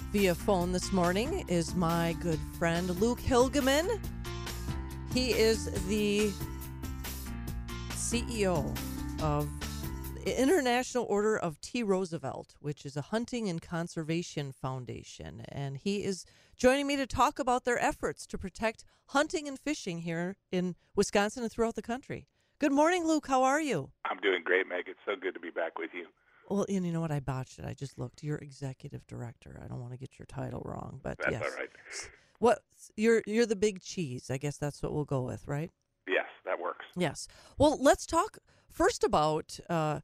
Via phone this morning is my good friend Luke Hilgeman. He is the CEO of the International Order of T. Roosevelt, which is a hunting and conservation foundation. And he is joining me to talk about their efforts to protect hunting and fishing here in Wisconsin and throughout the country. Good morning, Luke. How are you? I'm doing great, Meg. It's so good to be back with you. Well, and you know what? I botched it. I just looked. You're executive director. I don't want to get your title wrong, but That's yes. all right. What you're the big cheese. I guess that's what we'll go with, right? Yes, that works. Yes. Well, let's talk first about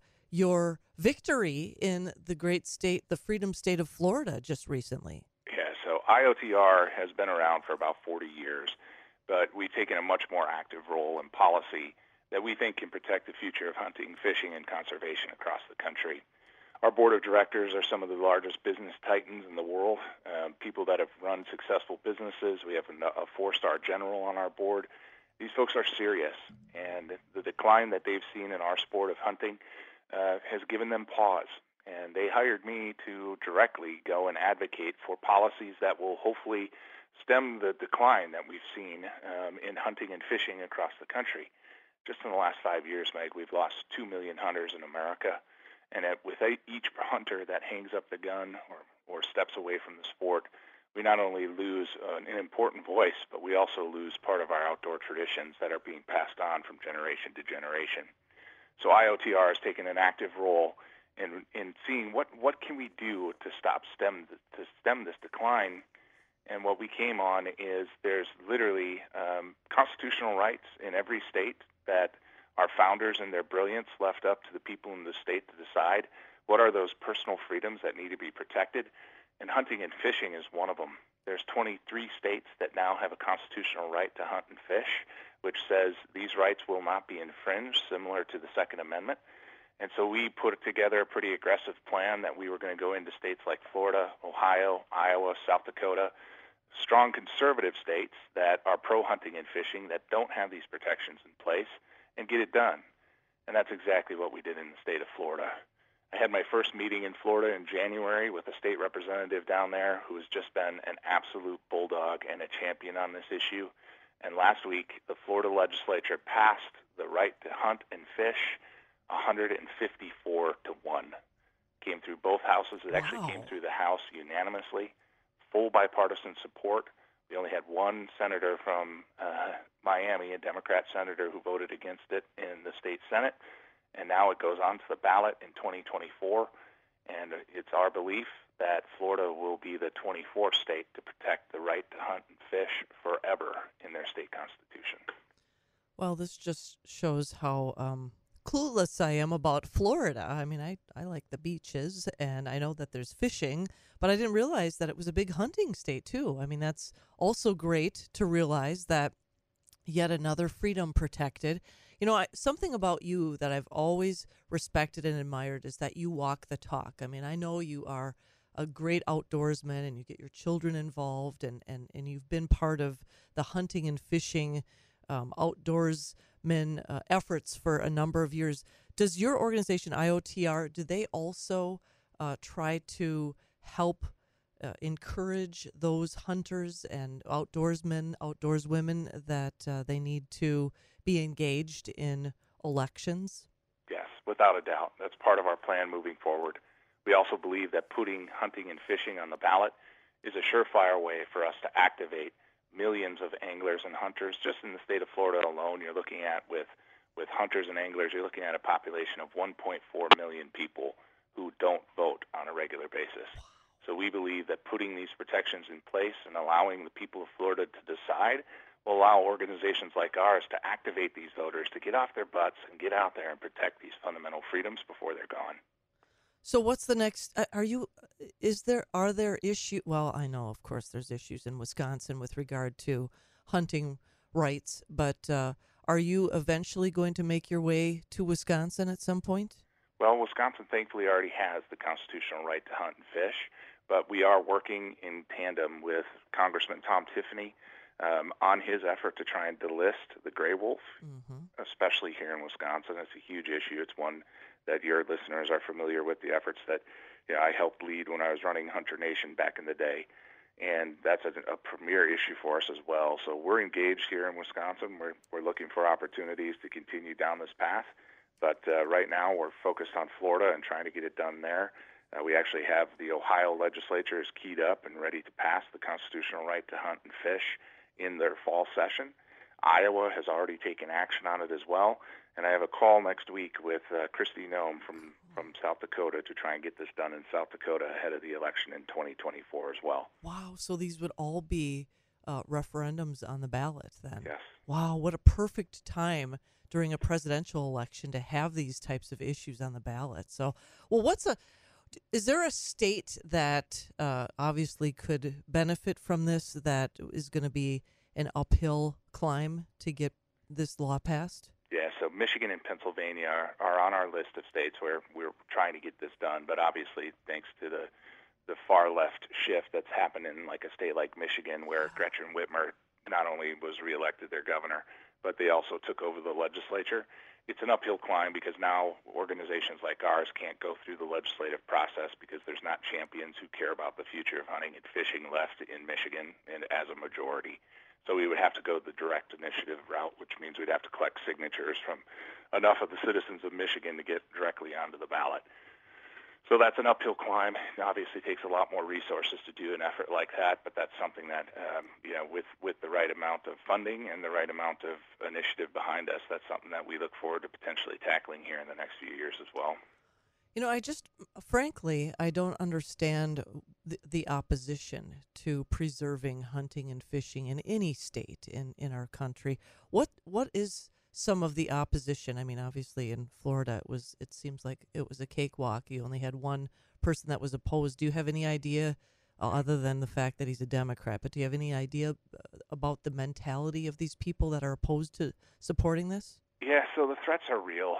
your victory in the great state, the freedom state of Florida, just recently. Yeah, so IOTR has been around for about 40 years, but we've taken a much more active role in policy that we think can protect the future of hunting, fishing, and conservation across the country. Our board of directors are some of the largest business titans in the world, people that have run successful businesses. We have a four-star general on our board. These folks are serious, and the decline that they've seen in our sport of hunting has given them pause. And they hired me to directly go and advocate for policies that will hopefully stem the decline that we've seen in hunting and fishing across the country. Just in the last 5 years, Meg, we've lost 2 million hunters in America. And with each hunter that hangs up the gun or steps away from the sport, we not only lose an important voice, but we also lose part of our outdoor traditions that are being passed on from generation to generation. So IOTR has taken an active role in seeing what can we do to stem this decline. And what we came on is there's literally constitutional rights in every state that our founders in their brilliance left up to the people in the state to decide what are those personal freedoms that need to be protected. And hunting and fishing is one of them. There's 23 states that now have a constitutional right to hunt and fish, which says these rights will not be infringed, similar to the Second Amendment. And so we put together a pretty aggressive plan that we were going to go into states like Florida, Ohio, Iowa, South Dakota, strong conservative states that are pro-hunting and fishing that don't have these protections in place, and get it done. And that's exactly what we did in the state of Florida. I had my first meeting in Florida in January with a state representative down there who has just been an absolute bulldog and a champion on this issue. And last week, the Florida legislature passed the right to hunt and fish 154 to 1. Came through both houses. It actually came through the House unanimously, full bipartisan support. We only had one senator from Miami, a Democrat senator, who voted against it in the state Senate. And now it goes on to the ballot in 2024. And it's our belief that Florida will be the 24th state to protect the right to hunt and fish forever in their state constitution. Well, this just shows how clueless I am about Florida. I mean, I like the beaches, and I know that there's fishing, but I didn't realize that it was a big hunting state, too. I mean, that's also great to realize that yet another freedom protected. You know, something about you that I've always respected and admired is that you walk the talk. I mean, I know you are a great outdoorsman and you get your children involved and you've been part of the hunting and fishing outdoorsmen efforts for a number of years. Does your organization, IOTR, do they also try to help encourage those hunters and outdoorsmen, outdoorswomen that they need to be engaged in elections? Yes, without a doubt. That's part of our plan moving forward. We also believe that putting hunting and fishing on the ballot is a surefire way for us to activate millions of anglers and hunters. Just in the state of Florida alone, you're looking at, with hunters and anglers, you're looking at a population of 1.4 million people who don't vote on a regular basis. So we believe that putting these protections in place and allowing the people of Florida to decide will allow organizations like ours to activate these voters to get off their butts and get out there and protect these fundamental freedoms before they're gone. So what's the next? Are there issues? Well, I know, of course, there's issues in Wisconsin with regard to hunting rights, but are you eventually going to make your way to Wisconsin at some point? Well, Wisconsin thankfully already has the constitutional right to hunt and fish, but we are working in tandem with Congressman Tom Tiffany on his effort to try and delist the gray wolf, Mm-hmm. especially here in Wisconsin. It's a huge issue. It's one that your listeners are familiar with, the efforts that I helped lead when I was running Hunter Nation back in the day. And that's a premier issue for us as well. So we're engaged here in Wisconsin. We're looking for opportunities to continue down this path. But right now we're focused on Florida and trying to get it done there. We actually have the Ohio legislature is keyed up and ready to pass the constitutional right to hunt and fish in their fall session. Iowa has already taken action on it as well. And I have a call next week with Kristi Noem from South Dakota to try and get this done in South Dakota ahead of the election in 2024 as well. Wow. So these would all be referendums on the ballot then? Yes. Wow. What a perfect time during a presidential election to have these types of issues on the ballot. So, well, is there a state that obviously could benefit from this that is going to be an uphill climb to get this law passed? Yeah, so Michigan and Pennsylvania are on our list of states where we're trying to get this done, but obviously thanks to the far left shift that's happened in like a state like Michigan, where Gretchen Whitmer not only was reelected their governor, but they also took over the legislature. It's an uphill climb because now organizations like ours can't go through the legislative process because there's not champions who care about the future of hunting and fishing left in Michigan and as a majority. So we would have to go the direct initiative route, which means we'd have to collect signatures from enough of the citizens of Michigan to get directly onto the ballot. So that's an uphill climb. It obviously takes a lot more resources to do an effort like that, but that's something that, with the right amount of funding and the right amount of initiative behind us, that's something that we look forward to potentially tackling here in the next few years as well. Frankly, I don't understand the opposition to preserving hunting and fishing in any state in our country. What is some of the opposition? I mean, obviously in Florida, it seems like it was a cakewalk. You only had one person that was opposed. Do you have any idea, other than the fact that he's a Democrat, but do you have any idea about the mentality of these people that are opposed to supporting this? Yeah, so the threats are real.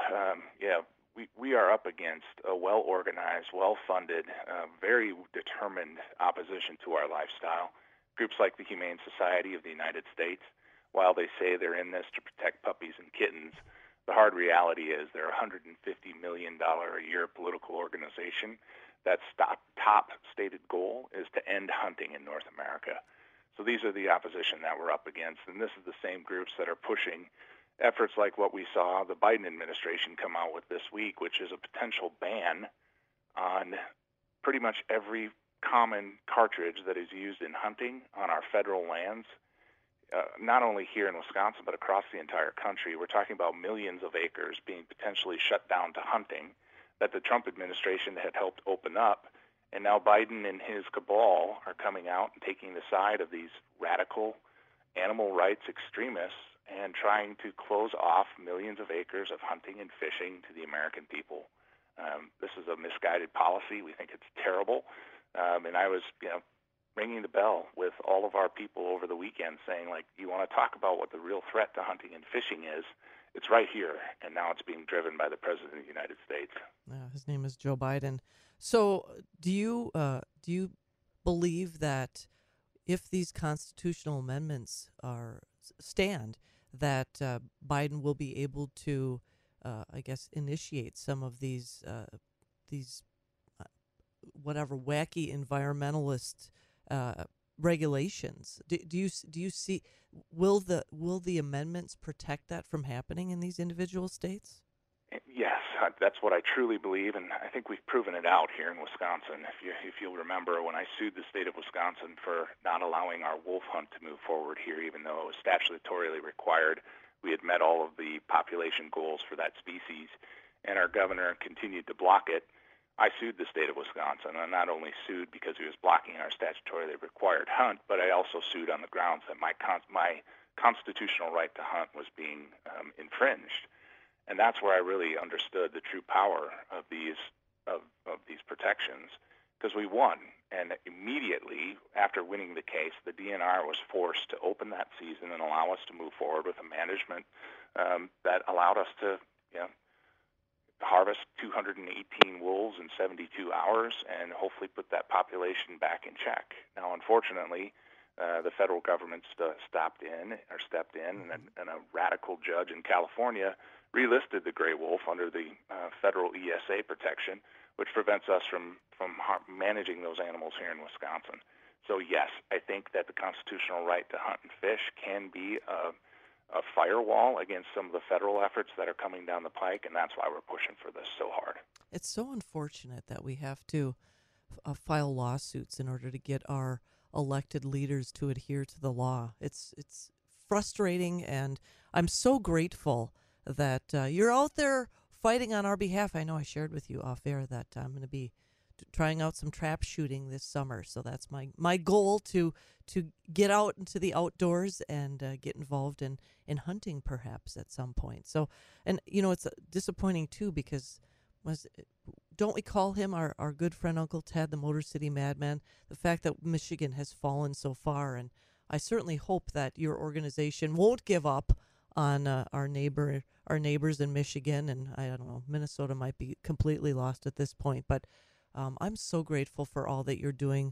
We are up against a well-organized, well-funded, very determined opposition to our lifestyle. Groups like the Humane Society of the United States, while they say they're in this to protect puppies and kittens, the hard reality is they're a $150 million a year political organization that's top stated goal is to end hunting in North America. So these are the opposition that we're up against, and this is the same groups that are pushing efforts like what we saw the Biden administration come out with this week, which is a potential ban on pretty much every common cartridge that is used in hunting on our federal lands, not only here in Wisconsin, but across the entire country. We're talking about millions of acres being potentially shut down to hunting that the Trump administration had helped open up. And now Biden and his cabal are coming out and taking the side of these radical animal rights extremists and trying to close off millions of acres of hunting and fishing to the American people. This is a misguided policy. We think it's terrible. And I was, ringing the bell with all of our people over the weekend saying, like, you want to talk about what the real threat to hunting and fishing is, it's right here. And now it's being driven by the President of the United States. Yeah, his name is Joe Biden. So do you believe that if these constitutional amendments stand, that Biden will be able to, initiate some of these whatever wacky environmentalist regulations? Do you see will the amendments protect that from happening in these individual states? Yes, that's what I truly believe, and I think we've proven it out here in Wisconsin. If you'll remember, when I sued the state of Wisconsin for not allowing our wolf hunt to move forward here, even though it was statutorily required, we had met all of the population goals for that species, and our governor continued to block it. I sued the state of Wisconsin. I not only sued because he was blocking our statutorily required hunt, but I also sued on the grounds that my constitutional right to hunt was being infringed. And that's where I really understood the true power of these protections, because we won. And immediately after winning the case, the DNR was forced to open that season and allow us to move forward with a management that allowed us to harvest 218 wolves in 72 hours and hopefully put that population back in check. Now, unfortunately, the federal government stepped in, and a radical judge in California relisted the gray wolf under the federal ESA protection, which prevents us from managing those animals here in Wisconsin. So yes, I think that the constitutional right to hunt and fish can be a firewall against some of the federal efforts that are coming down the pike, and that's why we're pushing for this so hard. It's so unfortunate that we have to file lawsuits in order to get our elected leaders to adhere to the law. It's frustrating, and I'm so grateful that you're out there fighting on our behalf. I know I shared with you off air that I'm going to be trying out some trap shooting this summer, so that's my goal to get out into the outdoors and get involved in hunting perhaps at some point. So, and it's disappointing too, because don't we call him our good friend Uncle Ted, the Motor City Madman? The fact that Michigan has fallen so far, and I certainly hope that your organization won't give up on our neighbors in Michigan, and I don't know, Minnesota might be completely lost at this point. But I'm so grateful for all that you're doing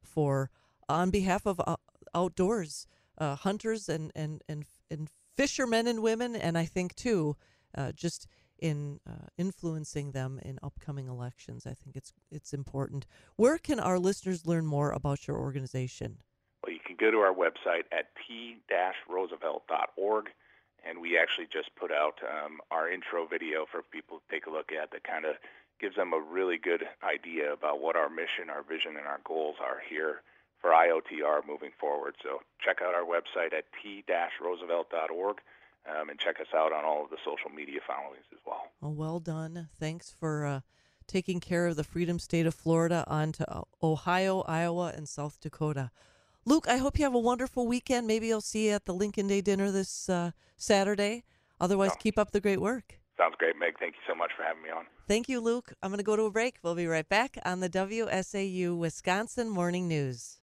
on behalf of outdoors hunters and fishermen and women, and I think too, just in influencing them in upcoming elections. I think it's important. Where can our listeners learn more about your organization? Well, you can go to our website at t-roosevelt.org, and we actually just put out our intro video for people to take a look at that kind of gives them a really good idea about what our mission, our vision, and our goals are here for IOTR moving forward. So check out our website at t-roosevelt.org. And check us out on all of the social media followings as well. Well done. Thanks for taking care of the Freedom State of Florida onto Ohio, Iowa, and South Dakota. Luke, I hope you have a wonderful weekend. Maybe I'll see you at the Lincoln Day dinner this Saturday. Otherwise, keep up the great work. Sounds great, Meg. Thank you so much for having me on. Thank you, Luke. I'm going to go to a break. We'll be right back on the WSAU Wisconsin Morning News.